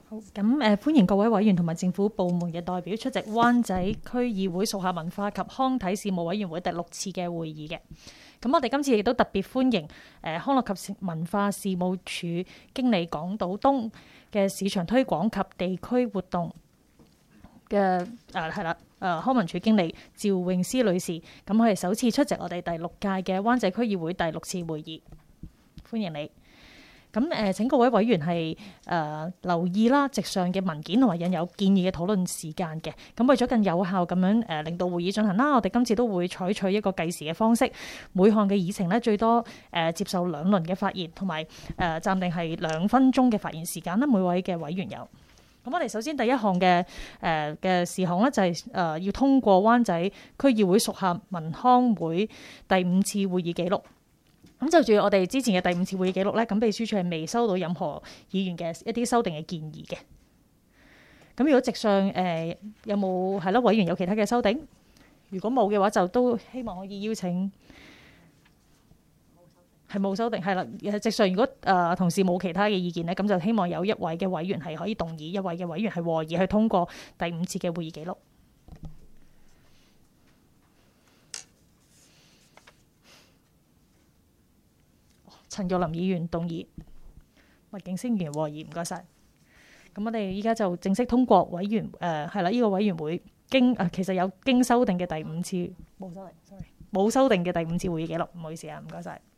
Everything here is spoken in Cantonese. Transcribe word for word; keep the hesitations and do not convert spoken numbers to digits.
好，咁誒、呃、歡迎各位委員同埋政府部門嘅代表出席灣仔區議會屬下文化及康體事務委員會第六次嘅會議嘅。咁我哋今次亦都特別歡迎誒、呃、康樂及文化事務處經理港島東嘅市場推廣及地區活動嘅誒係啦誒康文署經理趙詠詩女士。咁佢係首次出席我哋第六屆嘅灣仔區議會第六次會議，歡迎你。咁誒請各位委員係誒、呃、留意啦，席上嘅文件同埋印有建議嘅討論時間嘅。咁為咗更有效咁樣誒令到會議進行啦，我哋今次都會採取一個計時嘅方式，每項嘅議程咧最多誒、呃、接受兩輪嘅發言，同埋誒暫定係兩分鐘嘅發言時間啦。每位嘅委員有。咁我哋首先第一項嘅誒嘅事項咧就係、是、誒、呃、要通過灣仔區議會屬下文康會第五次會議記錄。咁就住我哋之前嘅第五次會議記錄咧，咁秘書處係未收到任何議員嘅一啲修訂嘅建議嘅。咁如果席上誒、呃、有冇係咯委員有其他嘅修訂？如果冇嘅話，就都希望可以邀請。係冇修訂，係啦。席上如果誒、呃、同事冇其他嘅意見咧，咁就希望有一位嘅委員係可以動議，一位嘅委員係和議去通過第五次嘅會議記錄。陳玉林議員動議，麥景星議員和議，唔該晒。咁我哋依家就正式通過委員誒係啦，呢、這個委員會經誒、呃、其實有經修訂嘅第五次冇修訂，sorry 冇修訂嘅第五次會議記錄，唔好意思啊，唔該晒。